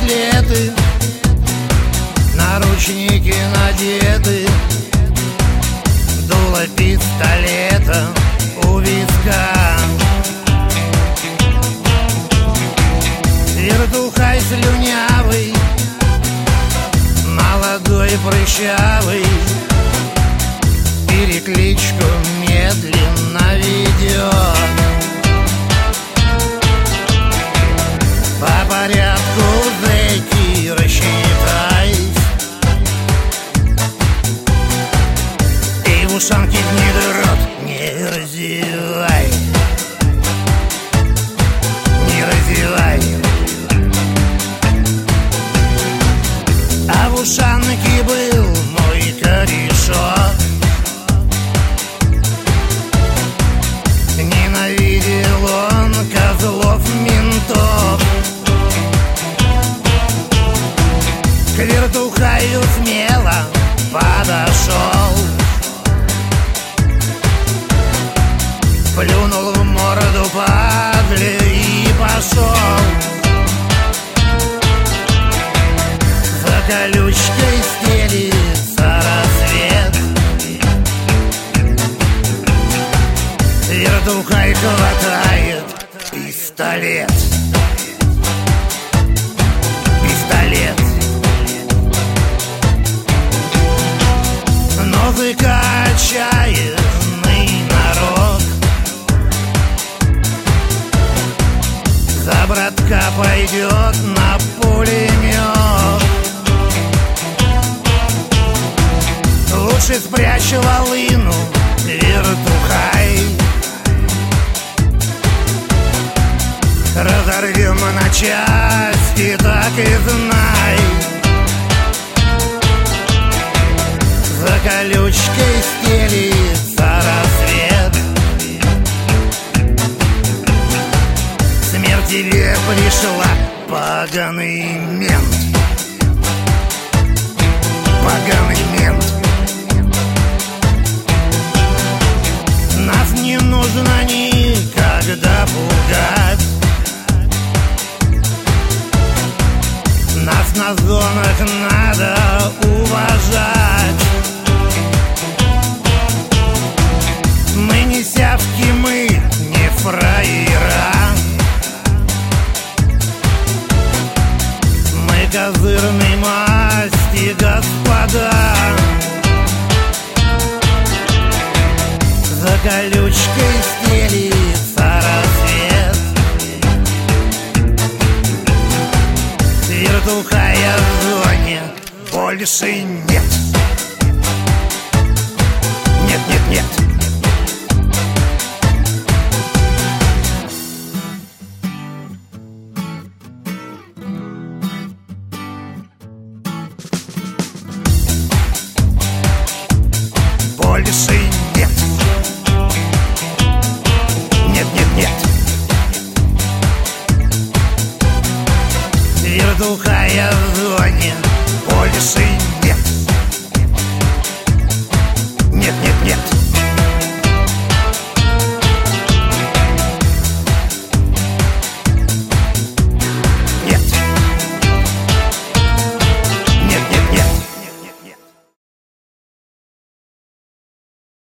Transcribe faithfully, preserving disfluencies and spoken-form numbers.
браслеты, наручники надеты, дуло пистолета у виска. Вертухай слюнявый, молодой прыщавый, перекличку медленно ведет. По порядку зайти рассчитай, и в ушанке гнидрот не разевай, не разевай. А в ушанке был мой корешок, ненавидел он козлов ментов. К вертухаю смело подошел, плюнул в морду падле и пошел. За колючкой стелится рассвет, вертухай хватает пистолет. Пистолет. Музыка отчаянный народ, за братка пойдет на пулемет. Лучше спрячь волыну, вертухай, разорвем на части, так и знай. За колючкой стелится рассвет, смерть тебе пришла, поганый мент. Поганый мент. Нас не нужно никогда пугать, нас на зонах надо уважать. Мы не сявки, мы не фраера, мы козырной масти, господа. За колючкой стелится рассвет, вертухая в зоне больше нет. Нет, нет, нет. Больше нет. Нет, нет, нет. Вертухая в зоне больше нет.